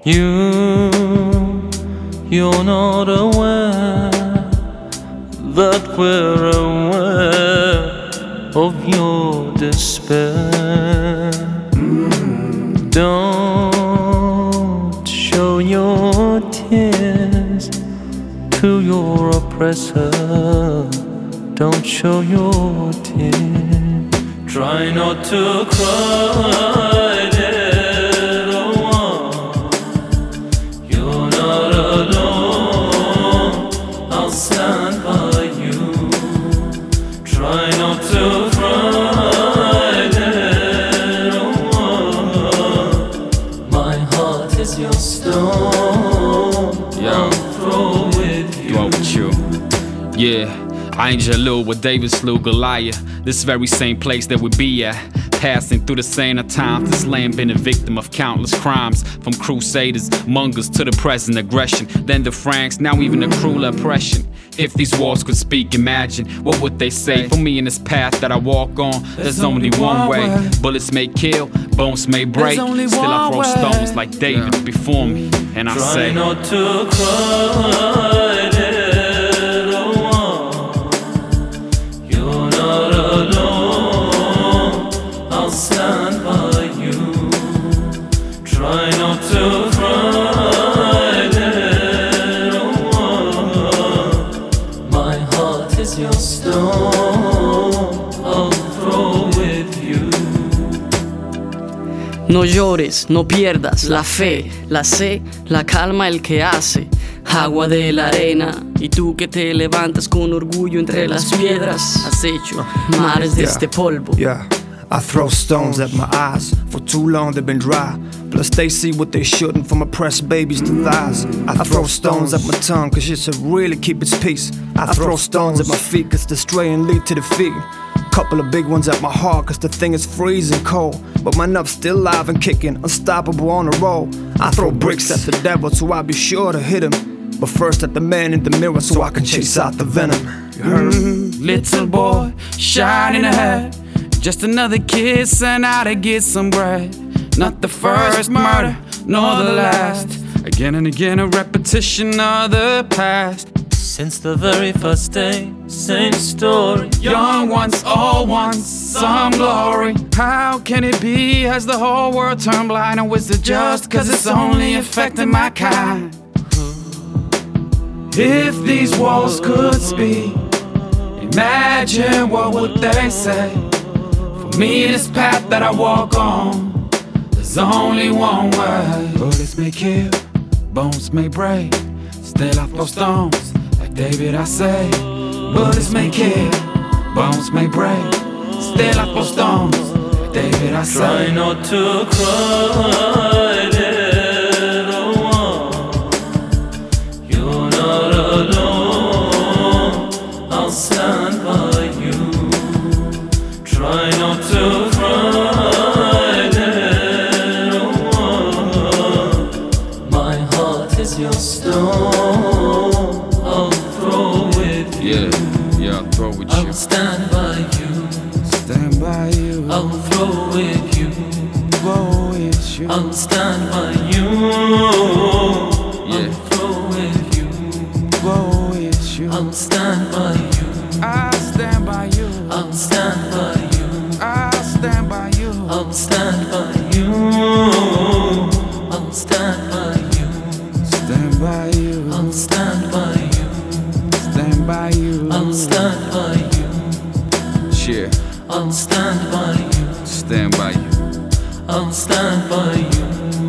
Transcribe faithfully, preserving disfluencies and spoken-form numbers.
You, you're not aware that we're aware of your despair. Don't show your tears to your oppressor. Don't show your tears. Try not to cry, little one. You're not alone. I'll stand by you. Try not to cry, little one. My heart is your stone. I'll throw with you. Throw with you. Yeah. I ain't Jalil where David slew Goliath. This very same place that we be at. Passing through the same of times, this land been a victim of countless crimes. From crusaders, mongers to the present aggression. Then the Franks, now even the cruel oppression. If these walls could speak, imagine what would they say. For me in this path that I walk on, there's only one way. Bullets may kill, bones may break. Still I throw stones like David before me. And I say, try not to cry, little one. You're not alone. I'll stand by you. Try not to cry, little one. My heart is your stone. I'll throw with you. No llores, no pierdas la fe, la sé, la calma el que hace. Agua de la arena, y tú que te levantas con orgullo entre las piedras. Has hecho mares de este polvo. Yeah, I throw stones at my eyes. For too long they've been dry. Plus they see what they shouldn't, from oppressed babies to thighs. I throw stones at my tongue cause it should really keep its peace. I throw stones at my feet cause the stray and lead to defeat. Couple of big ones at my heart cause the thing is freezing cold. But my nup's still alive and kicking, unstoppable on the roll. I throw bricks at the devil so I'll be sure to hit him. But first at the man in the mirror so I can chase out the venom. You heard? Mm, little boy, shining ahead. Just another kid sent out to get some bread. Not the first murder, nor the last. Again and again a repetition of the past. Since the very first day, same story. Young ones, old ones, some glory. How can it be? Has the whole world turned blind? Or is it just cause it's only affecting my kind? If these walls could speak, imagine what would they say. For me, this path that I walk on, there's only one way. Bullets may kill, bones may break. Still I throw stones, like David I say. Bullets may kill, bones may break. Still I throw stones, like David I say. Try not to cry, little one. You're not alone. I'll stand by you. Try not to cry, little one. My heart is your stone. I'll throw with you. yeah, yeah, I'll throw with you. I'll stand by you. Stand by you, I'll throw with you. go with you. I'll stand by you. Yeah. I'll throw with you. Go with you. I'll stand by you. I'll stand by you. I'll stand by you. I'll stand by you. I'll stand by you. I'll stand by you. Stand by you. I'll stand by you. Stand by you. I'll stand by you. Yeah, I'll stand by you. stand by you. I'll stand by you.